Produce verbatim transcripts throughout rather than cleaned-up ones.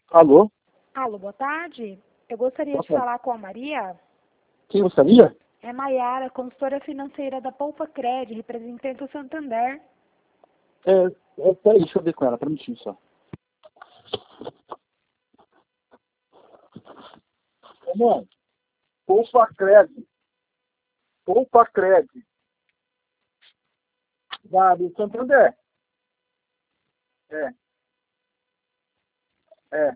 Alô? Alô, boa tarde. Eu gostaria Boa de tarde. falar com a Maria. Quem gostaria? É Maiara, consultora financeira da Poupa Cred, representante do Santander. É, é, peraí, deixa eu ver com ela, para um minutinho só. Ô, mãe, Poupa Cred. Poupa Cred. Da, do Santander. É. É.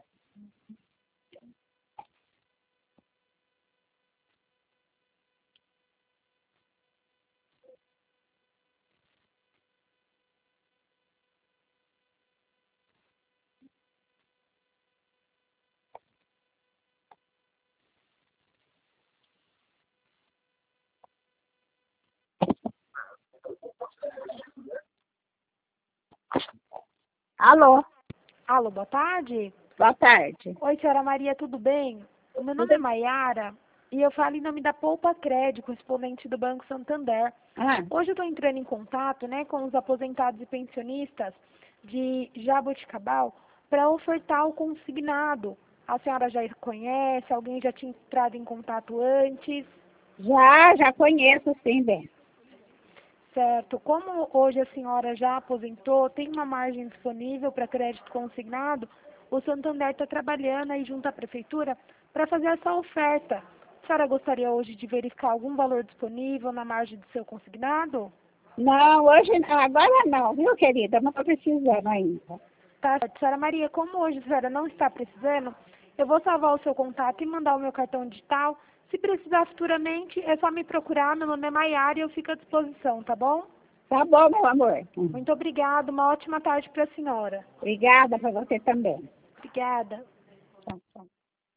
Alô, Alô, boa tarde. boa tarde. Oi, senhora Maria, tudo bem? O meu nome é Maiara e eu falo em nome da Poupa Cred, correspondente do Banco Santander. Ah, Hoje eu estou entrando em contato, né, com os aposentados e pensionistas de Jaboticabal para ofertar o consignado. A senhora já conhece? Alguém já tinha entrado em contato antes? já, já conheço sim, bem. Certo. Como hoje a senhora já aposentou, tem uma margem disponível para crédito consignado, o Santander está trabalhando aí junto à prefeitura para fazer essa oferta. A senhora gostaria hoje de verificar algum valor disponível na margem do seu consignado? Não, hoje, agora não, viu, querida? Não estou precisando ainda. Tá certo. Senhora Maria, como hoje a senhora não está precisando, eu vou salvar o seu contato e mandar o meu cartão digital. Se precisar futuramente, é só me procurar. Meu nome é Maiara e eu fico à disposição, tá bom? Tá bom, meu amor. Muito obrigada. Uma ótima tarde para a senhora. Obrigada para você também. Obrigada.